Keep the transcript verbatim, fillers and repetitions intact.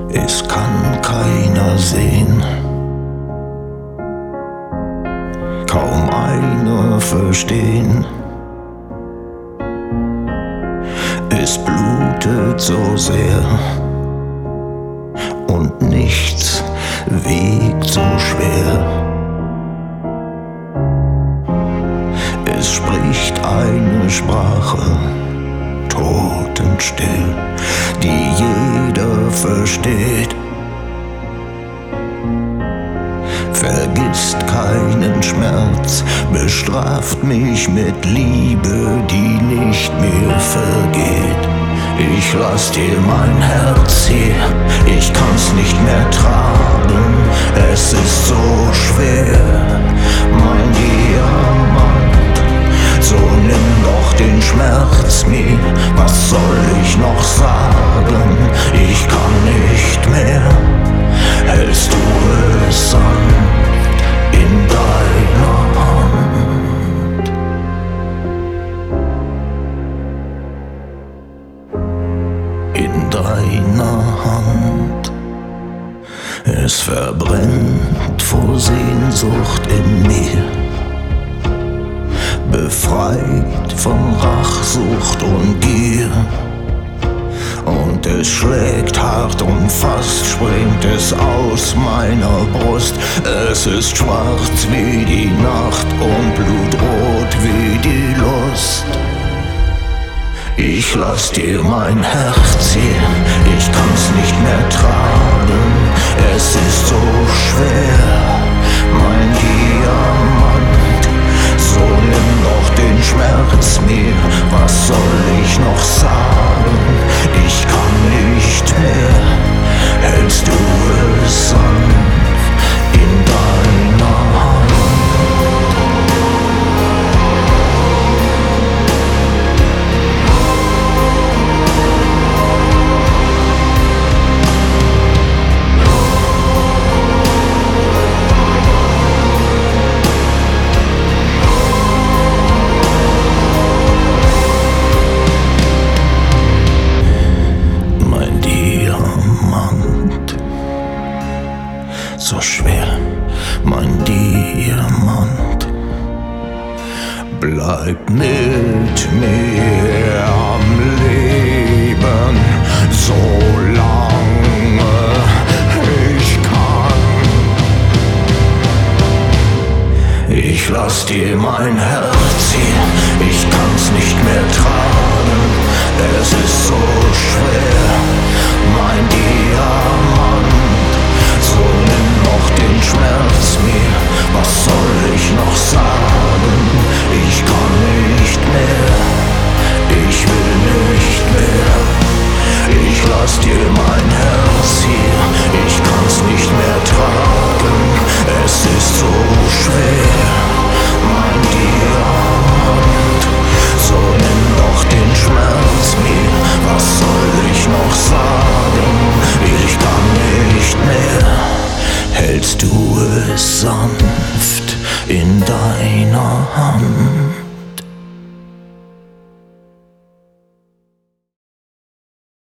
Es kann keiner sehen, kaum einer verstehen. Es blutet so sehr und nichts wiegt so schwer. Es spricht eine Sprache, totenstill, die jeder versteht. Vergisst keinen Schmerz, bestraft mich mit Liebe, die nicht mehr vergeht. Ich lass dir mein Herz hier, ich kann's nicht mehr tragen, es ist so schwer, mein Diamant. So nimm doch den Schmerz mir, was soll ich noch sagen? Ich kann nicht mehr, hältst du es sanft in deiner Hand. In deiner Hand. Es verbrennt vor Sehnsucht in mir, befreit von Rachsucht und Gier. Und es schlägt hart und fast springt es aus meiner Brust. Es ist schwarz wie die Nacht und blutrot wie die Lust. Ich lass dir mein Herz hier, ich kann's nicht mehr tragen. Es ist so schwer, mein Diamant. So nimm doch den Schmerz mir, was soll ich noch sagen? Ich kann nicht mehr, hältst du es sanft in deiner Hand. So schwer, mein Diamant, bleib mit mir am Leben, solange ich kann. Ich lass dir mein Herz hier, ich kann's nicht mehr tragen, es ist so schwer, mein Diamant. So nimm noch den Schmerz mir, was soll ich noch sagen? Ich kann nicht mehr, ich will nicht mehr. Ich lass dir mein Herz hier, ich kann's nicht mehr tragen. Es ist so schwer, mein Diamant. So nimm doch den Schmerz mir, was soll ich noch sagen? Ich kann nicht mehr, hältst du es sanft in deiner Hand.